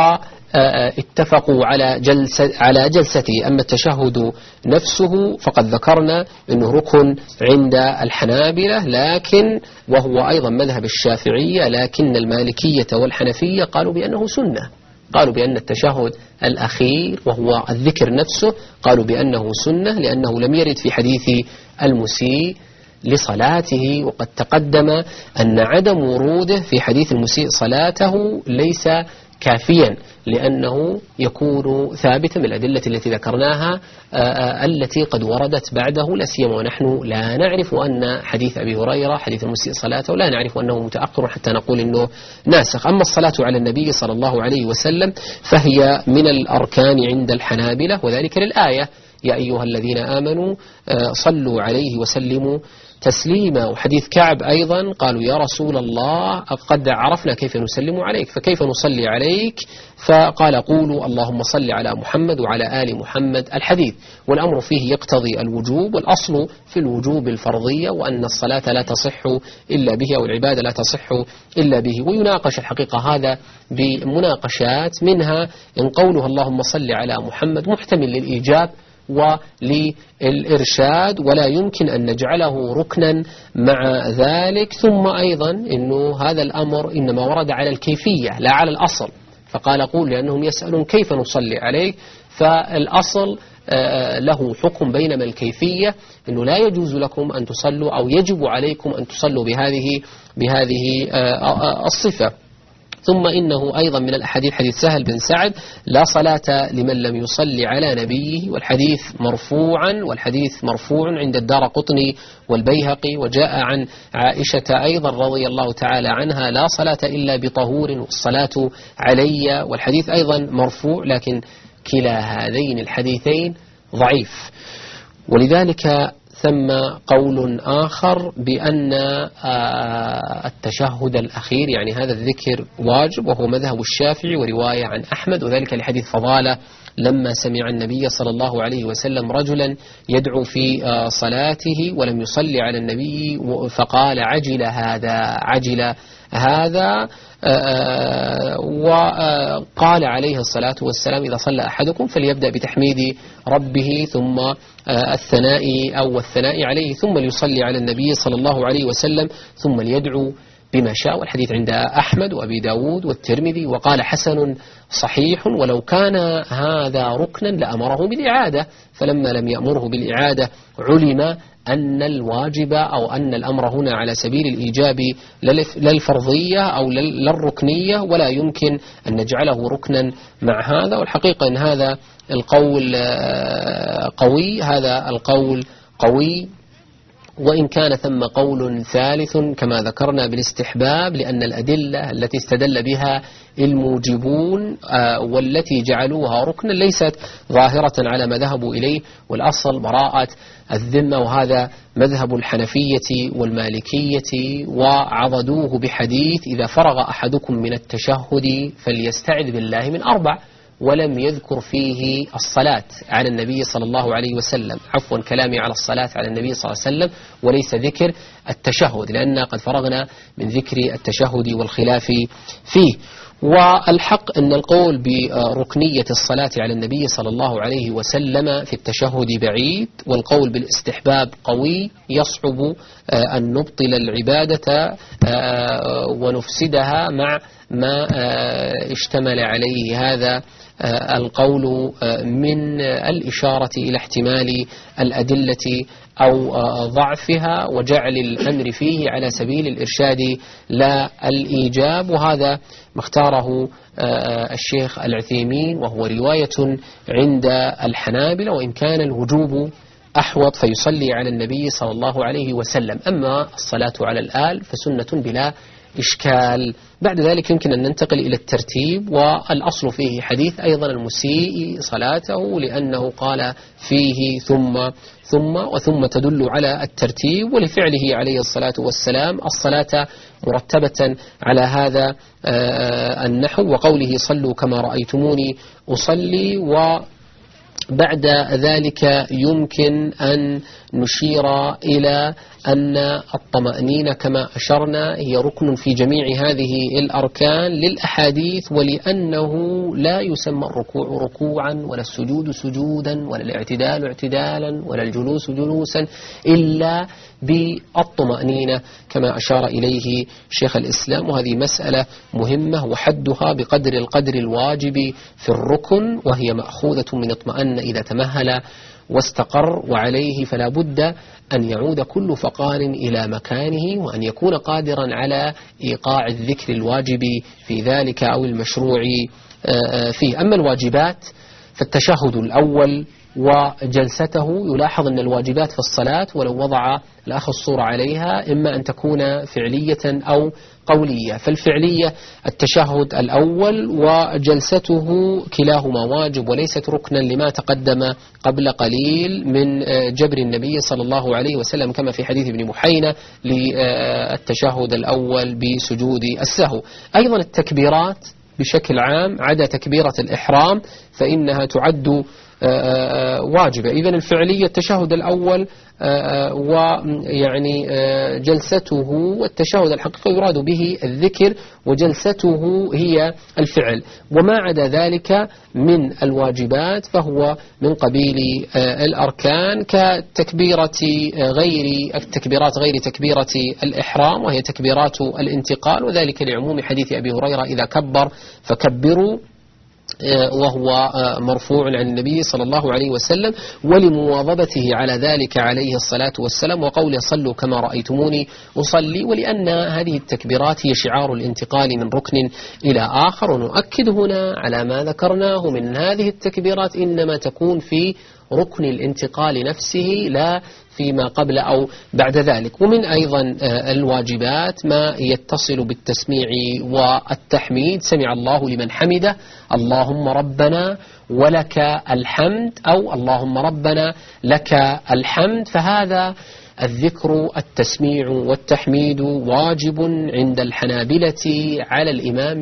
[SPEAKER 2] واتفقوا على جلسته. أما التشهد نفسه فقد ذكرنا أنه ركن عند الحنابلة، لكن وهو أيضا مذهب الشافعية، لكن المالكية والحنفية قالوا بأنه سنة، قالوا بأن التشهد الأخير وهو الذكر نفسه قالوا بأنه سنة، لأنه لم يرد في حديث المسيء لصلاته. وقد تقدم أن عدم وروده في حديث المسيء صلاته ليس كافيا، لأنه يكون ثابتا من الأدلة التي ذكرناها التي قد وردت بعده، لا سيما ونحن لا نعرف أن حديث أبي هريرة حديث المسيء صلاته لا نعرف أنه متأخر حتى نقول أنه ناسخ. أما الصلاة على النبي صلى الله عليه وسلم فهي من الأركان عند الحنابلة، وذلك للآية يا أيها الذين آمنوا صلوا عليه وسلموا تسليما. وحديث كعب أيضا قالوا يا رسول الله قد عرفنا كيف نسلم عليك فكيف نصلي عليك؟ فقال قولوا اللهم صل على محمد وعلى آل محمد الحديث. والأمر فيه يقتضي الوجوب، والأصل في الوجوب الفرضية، وأن الصلاة لا تصح إلا به والعبادة لا تصح إلا به. ويناقش الحقيقة هذا بمناقشات، منها إن قوله اللهم صل على محمد محتمل للإيجاب وللإرشاد ولا يمكن أن نجعله ركنا مع ذلك. ثم أيضا أنه هذا الأمر إنما ورد على الكيفية لا على الأصل، فقال قول لأنهم يسألون كيف نصلي عليك، فالأصل له حكم، بينما الكيفية أنه لا يجوز لكم أن تصلوا أو يجب عليكم أن تصلوا بهذه الصفة. ثم إنه أيضا من الأحاديث حديث سهل بن سعد لا صلاة لمن لم يصلي على نبيه، والحديث مرفوع عند الدارقطني والبيهقي. وجاء عن عائشة أيضا رضي الله تعالى عنها لا صلاة إلا بطهور والصلاة علي، والحديث أيضا مرفوع، لكن كلا هذين الحديثين ضعيف. ولذلك ثم قول آخر بأن التشهد الأخير يعني هذا الذكر واجب، وهو مذهب الشافعي ورواية عن أحمد، وذلك لحديث فضالة لما سمع النبي صلى الله عليه وسلم رجلا يدعو في صلاته ولم يصلي على النبي فقال عجل هذا وقال عليه الصلاة والسلام إذا صلى أحدكم فليبدأ بتحميد ربه ثم الثناء عليه ثم ليصلي على النبي صلى الله عليه وسلم ثم ليدعو بما شاء. والحديث عند أحمد وأبي داود والترمذي، وقال حسن صحيح ولو كان هذا ركنا لأمره بالإعادة، فلما لم يأمره بالإعادة علم أن الواجب أو أن الأمر هنا على سبيل الإيجاب لا الفرضية أو لا الركنية، ولا يمكن أن نجعله ركنا مع هذا. والحقيقة أن هذا القول قوي، وإن كان ثم قول ثالث كما ذكرنا بالاستحباب، لأن الأدلة التي استدل بها الموجبون والتي جعلوها ركنا ليست ظاهرة على ما ذهبوا إليه، والأصل براءة الذمة، وهذا مذهب الحنفية والمالكية، وعضدوه بحديث إذا فرغ أحدكم من التشهد فليستعذ بالله من 4، ولم يذكر فيه الصلاة على النبي صلى الله عليه وسلم، عفوا كلامي على الصلاة على النبي صلى الله عليه وسلم، وليس ذكر التشهد، لأننا قد فرغنا من ذكر التشهد والخلاف فيه. والحق أن القول بركنية الصلاة على النبي صلى الله عليه وسلم في التشهد بعيد، والقول بالاستحباب قوي، يصعب أن نبطل العبادة ونفسدها مع ما اشتمل عليه هذا القول من الإشارة إلى احتمال الأدلة أو ضعفها، وجعل الأمر فيه على سبيل الإرشاد لا الإيجاب، وهذا ما اختاره الشيخ العثيمين، وهو رواية عند الحنابلة، وإن كان الوجوب أحوط فيصلي على النبي صلى الله عليه وسلم. أما الصلاة على الآل فسنة بلا إشكال. بعد ذلك يمكن أن ننتقل إلى الترتيب، والأصل فيه حديث أيضا المسيء صلاته، لأنه قال فيه ثم تدل على الترتيب، ولفعله عليه الصلاة والسلام الصلاة مرتبة على هذا النحو، وقوله صلوا كما رأيتموني أصلي. وبعد ذلك يمكن أن نشير إلى أن الطمأنينة كما أشرنا هي ركن في جميع هذه الأركان للأحاديث، ولأنه لا يسمى الركوع ركوعا ولا السجود سجودا ولا الاعتدال اعتدالا ولا الجلوس جلوسا إلا بالطمأنينة كما أشار إليه شيخ الإسلام. وهذه مسألة مهمة، وحدها بقدر القدر الواجب في الركن، وهي مأخوذة من اطمأن إذا تمهل واستقر، وعليه فلا بد أن يعود كل فقار إلى مكانه، وأن يكون قادرا على إيقاع الذكر الواجب في ذلك أو المشروع فيه. أما الواجبات فالتشهد الأول وجلسته، يلاحظ أن الواجبات في الصلاة ولو وضع الأخ الصورة عليها إما أن تكون فعلية أو قولية. فالفعلية التشهد الأول وجلسته كلاهما واجب وليست ركنا، لما تقدم قبل قليل من جبر النبي صلى الله عليه وسلم كما في حديث ابن محينة للتشهد الأول بسجود السهو. أيضا التكبيرات بشكل عام عدا تكبيرة الإحرام فإنها تعد واجبة. إذن الفعلية التشهد الأول ويعني جلسته، والتشهد الحقيقي يراد به الذكر وجلسته هي الفعل، وما عدا ذلك من الواجبات فهو من قبيل الأركان كتكبيرة التكبيرات غير تكبيرة الإحرام، وهي تكبيرات الانتقال، وذلك لعموم حديث أبي هريرة إذا كبر فكبروا، وهو مرفوع عن النبي صلى الله عليه وسلم، ولمواظبته على ذلك عليه الصلاة والسلام، وقوله صلوا كما رأيتموني أصلي، ولأن هذه التكبيرات هي شعار الانتقال من ركن إلى آخر. ونؤكد هنا على ما ذكرناه من هذه التكبيرات إنما تكون في ركن الانتقال نفسه لا فيما قبل أو بعد ذلك. ومن أيضا الواجبات ما يتصل بالتسميع والتحميد: سمع الله لمن حمده، اللهم ربنا ولك الحمد، أو اللهم ربنا لك الحمد. فهذا الذكر التسميع والتحميد واجب عند الحنابلة على الإمام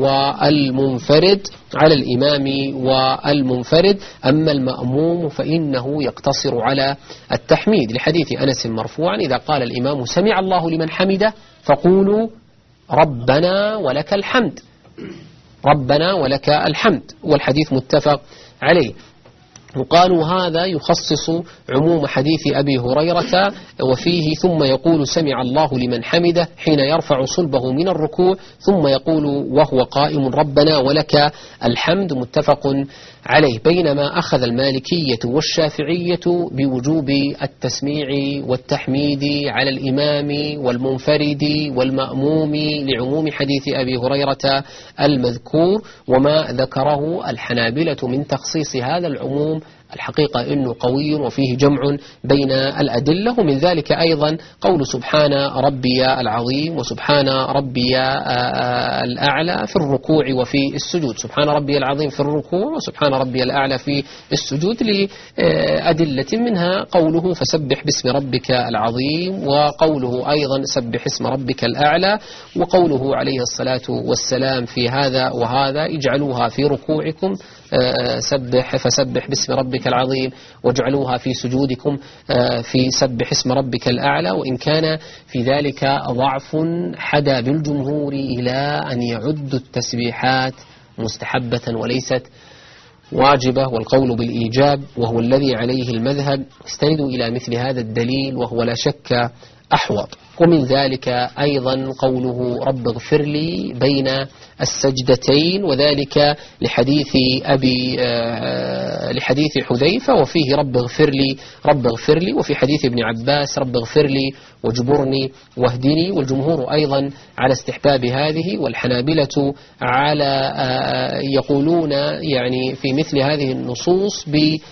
[SPEAKER 2] والمنفرد، أما المأموم فإنه يقتصر على التحميد، لحديث أنس مرفوعا: إذا قال الإمام سمع الله لمن حمده فقولوا ربنا ولك الحمد، ربنا ولك الحمد، والحديث متفق عليه. وقالوا هذا يخصص عموم حديث أبي هريرة وفيه: ثم يقول سمع الله لمن حمده حين يرفع صلبه من الركوع، ثم يقول وهو قائم ربنا ولك الحمد، متفق عليه. بينما أخذ المالكية والشافعية بوجوب التسميع والتحميد على الإمام والمنفرد والمأموم لعموم حديث أبي هريرة المذكور. وما ذكره الحنابلة من تخصيص هذا العموم الحقيقة إنه قوي وفيه جمع بين الأدلة. ومن ذلك أيضا قول سبحان ربي العظيم وسبحان ربي الأعلى في الركوع وفي السجود، سبحان ربي العظيم في الركوع وسبحان ربي الأعلى في السجود، لأدلة منها قوله فسبح باسم ربك العظيم، وقوله أيضا سبح اسم ربك الأعلى، وقوله عليه الصلاة والسلام في هذا وهذا: اجعلوها في ركوعكم فسبح باسم ربك العظيم، واجعلوها في سجودكم في سبح اسم ربك الأعلى. وإن كان في ذلك ضعف حدا بالجمهور إلى أن يعد التسبيحات مستحبة وليست واجبة، والقول بالإيجاب وهو الذي عليه المذهب استندوا إلى مثل هذا الدليل، وهو لا شك أحوط. ومن ذلك أيضا قوله رب اغفر لي بين السجدتين، وذلك لحديث حذيفة وفيه رب اغفر لي، وفي حديث ابن عباس رب اغفر لي واجبرني واهدني. والجمهور أيضا على استحباب هذه، والحنابلة على يقولون يعني في مثل هذه النصوص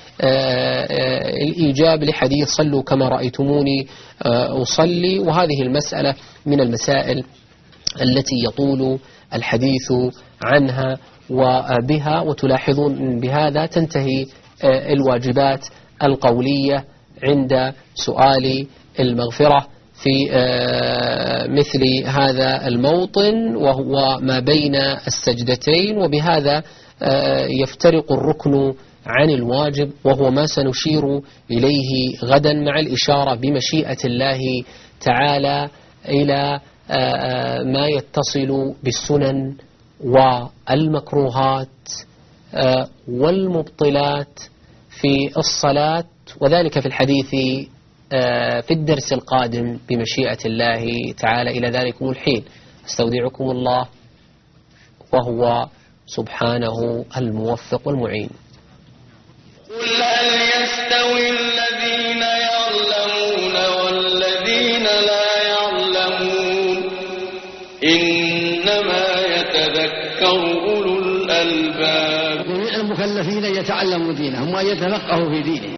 [SPEAKER 2] بالإيجاب لحديث صلوا كما رأيتموني أصلي. وهذه المسألة من المسائل التي يطول الحديث عنها وبها، وتلاحظون بهذا تنتهي الواجبات القولية عند سؤال المغفرة في مثل هذا الموطن، وهو ما بين السجدتين. وبهذا يفترق الركن عن الواجب، وهو ما سنشير إليه غدا مع الإشارة بمشيئة الله تعالى إلى ما يتصل بالسنن والمكروهات والمبطلات في الصلاة، وذلك في الحديث في الدرس القادم بمشيئة الله تعالى. إلى ذلكم الحين استودعكم الله، وهو سبحانه الموفق والمعين.
[SPEAKER 3] قل هل يستوي الذين يعلمون والذين لا يعلمون إنما يتذكر أولو الألباب.
[SPEAKER 1] المكلفين يتعلموا دينهم ويتفقهوا في دينهم.